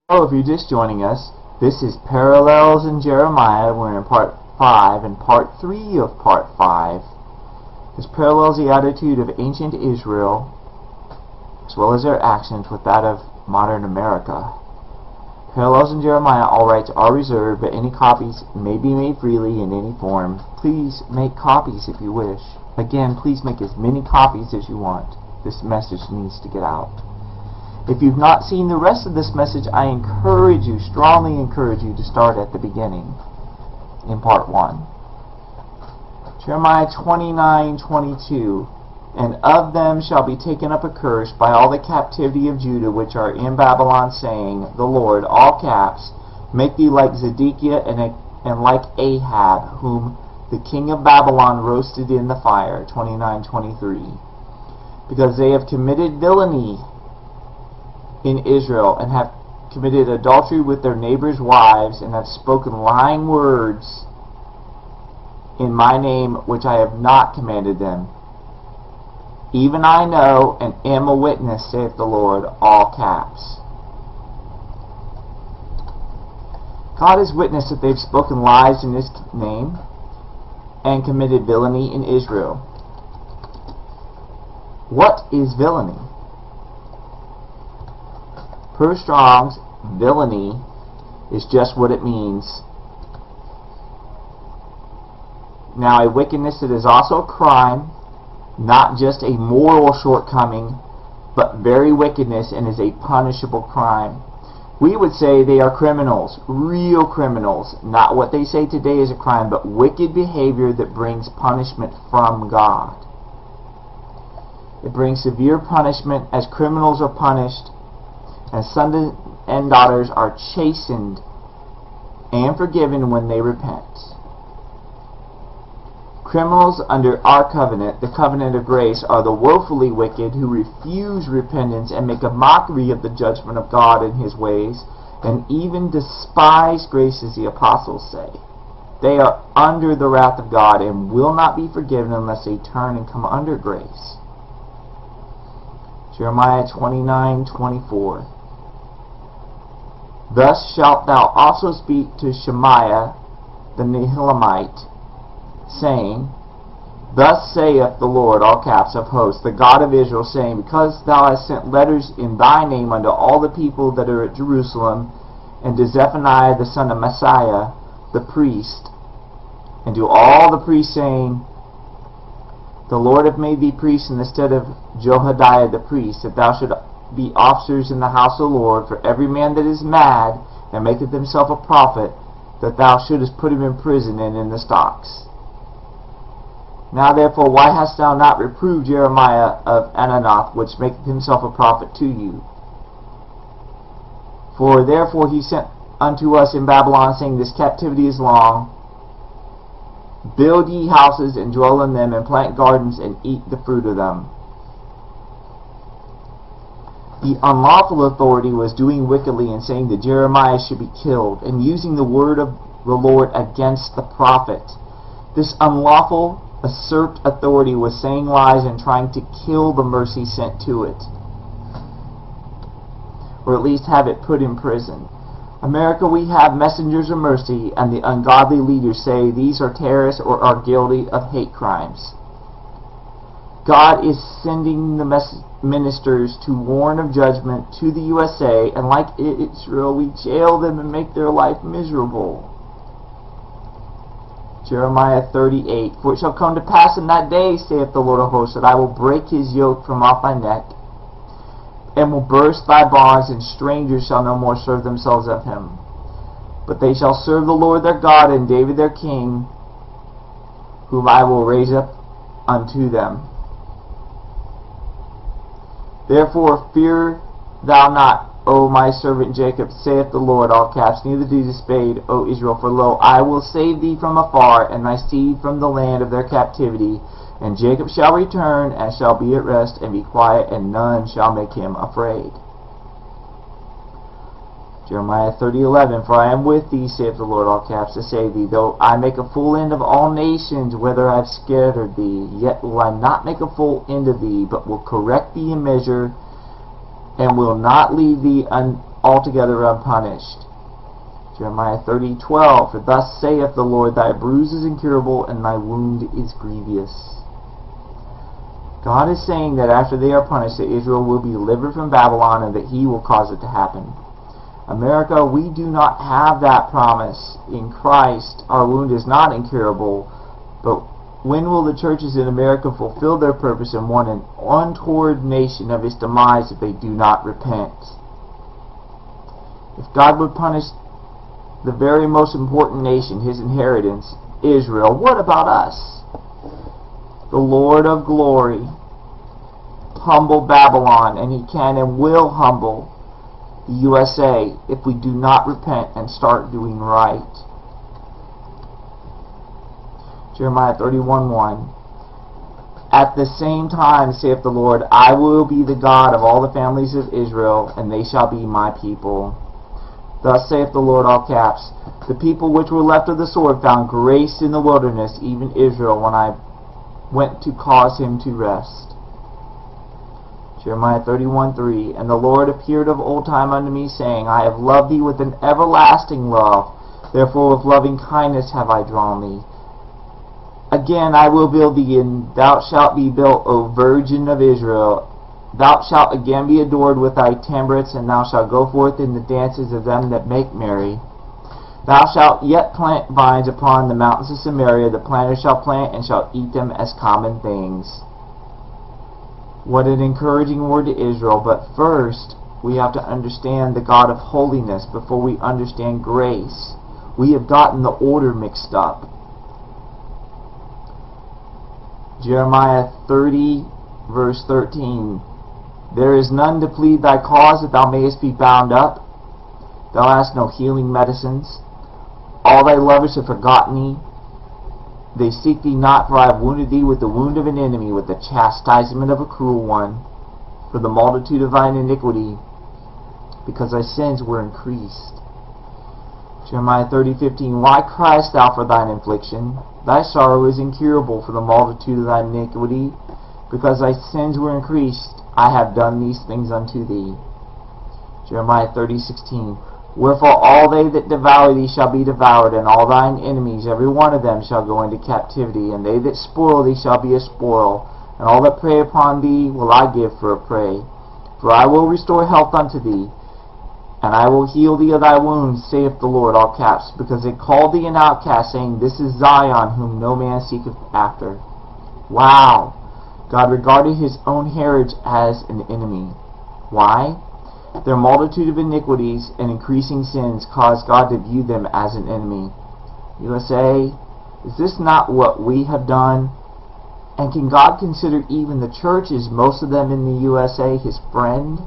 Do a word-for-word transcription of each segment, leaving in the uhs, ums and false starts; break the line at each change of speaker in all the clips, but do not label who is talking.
Hello, if you're just joining us, this is Parallels in Jeremiah. We're in part five, and part three of part five is parallels the attitude of ancient Israel as well as their actions with that of modern America. Parallels in Jeremiah, all rights are reserved, but any copies may be made freely in any form. Please make copies if you wish. Again, please make as many copies as you want. This message needs to get out. If you've not seen the rest of this message, I encourage you, strongly encourage you to start at the beginning in part one. Jeremiah twenty-nine twenty-two, and of them shall be taken up a curse by all the captivity of Judah which are in Babylon, saying, The Lord, all caps, make thee like Zedekiah and, and like Ahab, whom the king of Babylon roasted in the fire. twenty-nine twenty-three. Because they have committed villainy in Israel, and have committed adultery with their neighbors' wives, and have spoken lying words in my name, which I have not commanded them. Even I know and am a witness, saith the Lord, all caps. God is witness that they've spoken lies in His name and committed villainy in Israel. What is villainy? Per Strong's, villainy is just what it means. Now, a wickedness that is also a crime, not just a moral shortcoming, but very wickedness, and is a punishable crime. We would say they are criminals, real criminals, not what they say today is a crime, but wicked behavior that brings punishment from God. It brings severe punishment as criminals are punished, and sons and daughters are chastened and forgiven when they repent. Criminals under our covenant, the covenant of grace, are the woefully wicked who refuse repentance and make a mockery of the judgment of God and His ways, and even despise grace, as the apostles say. They are under the wrath of God and will not be forgiven unless they turn and come under grace. Jeremiah twenty-nine twenty-four. Thus shalt thou also speak to Shemaiah the Nehelamite, saying, Thus saith the Lord, all caps, of hosts, the God of Israel, saying, Because thou hast sent letters in thy name unto all the people that are at Jerusalem, and to Zephaniah the son of Messiah, the priest, and to all the priests, saying, The Lord hath made thee priest in the stead of Jehoiada the priest, that thou shouldst be officers in the house of the Lord, for every man that is mad and maketh himself a prophet, that thou shouldest put him in prison and in the stocks. Now therefore, why hast thou not reproved Jeremiah of Anathoth, which maketh himself a prophet to you? For therefore he sent unto us in Babylon, saying, This captivity is long. Build ye houses, and dwell in them, and plant gardens, and eat the fruit of them. The unlawful authority was doing wickedly and saying that Jeremiah should be killed, and using the word of the Lord against the prophet. This unlawful usurped authority was saying lies and trying to kill the mercy sent to it, or at least have it put in prison. America, we have messengers of mercy, and the ungodly leaders say these are terrorists or are guilty of hate crimes. God is sending the mess ministers to warn of judgment to the U S A, and like Israel, we jail them and make their life miserable. Jeremiah thirty-eight. For it shall come to pass in that day, saith the Lord of hosts, that I will break his yoke from off thy neck, and will burst thy bonds, and strangers shall no more serve themselves of him. But they shall serve the Lord their God, and David their king, whom I will raise up unto them. Therefore fear thou not, O my servant Jacob, saith the Lord, all caps, neither be dismayed, O Israel, for lo, I will save thee from afar, and thy seed from the land of their captivity. And Jacob shall return, and shall be at rest, and be quiet, and none shall make him afraid. Jeremiah thirty eleven. For I am with thee, saith the Lord, all caps, to save thee. Though I make a full end of all nations, whither I have scattered thee, yet will I not make a full end of thee, but will correct thee in measure, and will not leave thee un altogether unpunished. Jeremiah thirty twelve, for thus saith the Lord, thy bruise is incurable, and thy wound is grievous. God is saying that after they are punished, that Israel will be delivered from Babylon, and that he will cause it to happen. America, we do not have that promise. In Christ, our wound is not incurable, but when will the churches in America fulfill their purpose and warn an untoward nation of its demise if they do not repent? If God would punish the very most important nation, his inheritance, Israel, what about us? The Lord of glory humbled Babylon, and he can and will humble the U S A if we do not repent and start doing right. Jeremiah thirty-one one. At the same time, saith the Lord, I will be the God of all the families of Israel, and they shall be my people. Thus saith the Lord, all caps, the people which were left of the sword found grace in the wilderness, even Israel, when I went to cause him to rest. Jeremiah thirty-one three. And the Lord appeared of old time unto me, saying, I have loved thee with an everlasting love, therefore with loving kindness have I drawn thee. Again I will build thee, and thou shalt be built, O Virgin of Israel. Thou shalt again be adored with thy tabrets, and thou shalt go forth in the dances of them that make merry. Thou shalt yet plant vines upon the mountains of Samaria. The planter shall plant, and shall eat them as common things. What an encouraging word to Israel. But first, we have to understand the God of holiness before we understand grace. We have gotten the order mixed up. Jeremiah thirty, verse thirteen. There is none to plead thy cause, that thou mayest be bound up. Thou hast no healing medicines. All thy lovers have forgotten thee. They seek thee not, for I have wounded thee with the wound of an enemy, with the chastisement of a cruel one, for the multitude of thine iniquity, because thy sins were increased. Jeremiah thirty fifteen. Why criest thou for thine affliction? Thy sorrow is incurable for the multitude of thine iniquity, because thy sins were increased. I have done these things unto thee. Jeremiah thirty sixteen. Wherefore all they that devour thee shall be devoured, and all thine enemies, every one of them, shall go into captivity, and they that spoil thee shall be a spoil, and all that prey upon thee will I give for a prey. For I will restore health unto thee, and I will heal thee of thy wounds, saith the Lord, all caps, because they called thee an outcast, saying, This is Zion, whom no man seeketh after. Wow! God regarded his own heritage as an enemy. Why? Their multitude of iniquities and increasing sins caused God to view them as an enemy. U S A, is this not what we have done? And can God consider even the churches, most of them in the U S A, his friend?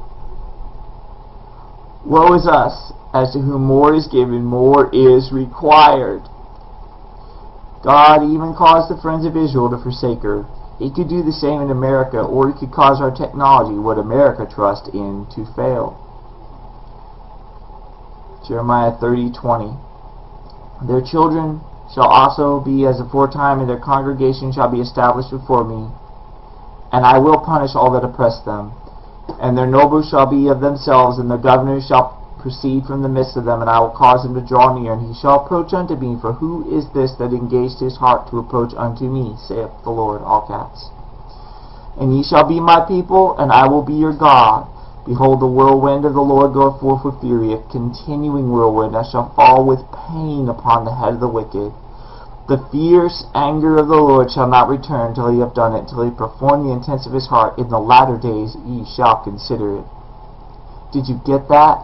Woe is us, as to whom more is given, more is required. God even caused the friends of Israel to forsake her. He could do the same in America, or he could cause our technology, what America trusts in, to fail. Jeremiah thirty twenty. Their children shall also be as aforetime, and their congregation shall be established before me. And I will punish all that oppress them. And their nobles shall be of themselves, and their governors shall proceed from the midst of them, and I will cause him to draw near, and he shall approach unto me. For who is this that engaged his heart to approach unto me, saith the Lord, all caps. And ye shall be my people, and I will be your God. Behold, the whirlwind of the Lord goeth forth with fury, a continuing whirlwind, that shall fall with pain upon the head of the wicked. The fierce anger of the Lord shall not return till he have done it, till he perform the intents of his heart. In the latter days ye shall consider it. Did you get that?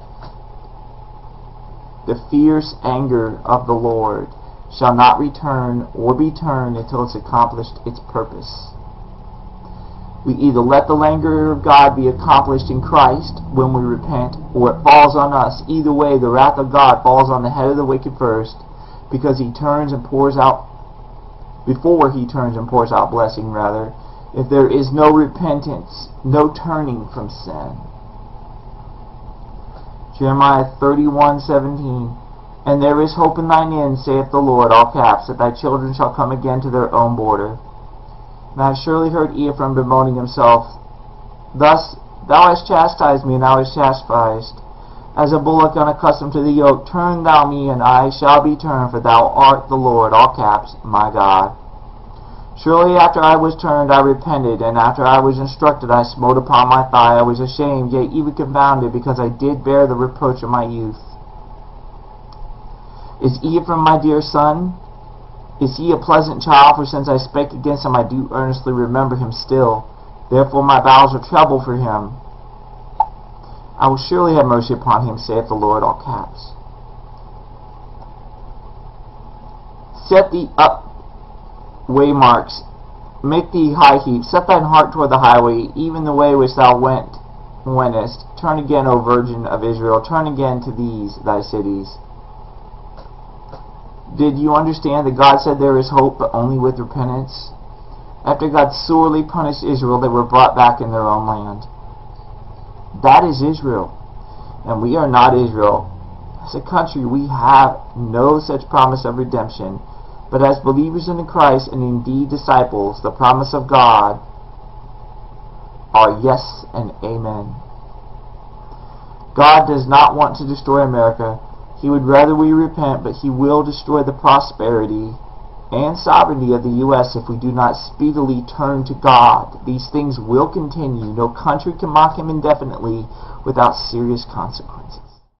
The fierce anger of the Lord shall not return or be turned until it's accomplished its purpose. We either let the anger of God be accomplished in Christ when we repent, or it falls on us. Either way, the wrath of God falls on the head of the wicked first, because he turns and pours out, before he turns and pours out blessing, rather, if there is no repentance, no turning from sin. Jeremiah thirty-one seventeen. And there is hope in thine end, saith the Lord, all caps, that thy children shall come again to their own border. And I have surely heard Ephraim bemoaning himself, Thus thou hast chastised me, and thou hast chastised, as a bullock unaccustomed to the yoke. Turn thou me, and I shall be turned, for thou art the Lord, all caps, my God. Surely after I was turned, I repented, and after I was instructed, I smote upon my thigh. I was ashamed, yea, even confounded, because I did bear the reproach of my youth. Is Ephraim my dear son? Is he a pleasant child? For since I spake against him, I do earnestly remember him still. Therefore my bowels are troubled for him. I will surely have mercy upon him, saith the Lord, all caps. Set thee up waymarks, make thee high heaps, set thine heart toward the highway, even the way which thou went, wentest. Turn again, O Virgin of Israel, turn again to these thy cities. Did you understand that God said there is hope, but only with repentance? After God sorely punished Israel, they were brought back in their own land. That is Israel, and we are not Israel. As a country, we have no such promise of redemption. But as believers in Christ, and indeed disciples, the promise of God are yes and amen. God does not want to destroy America. He would rather we repent, but He will destroy the prosperity and sovereignty of the U S if we do not speedily turn to God. These things will continue. No country can mock Him indefinitely without serious consequences.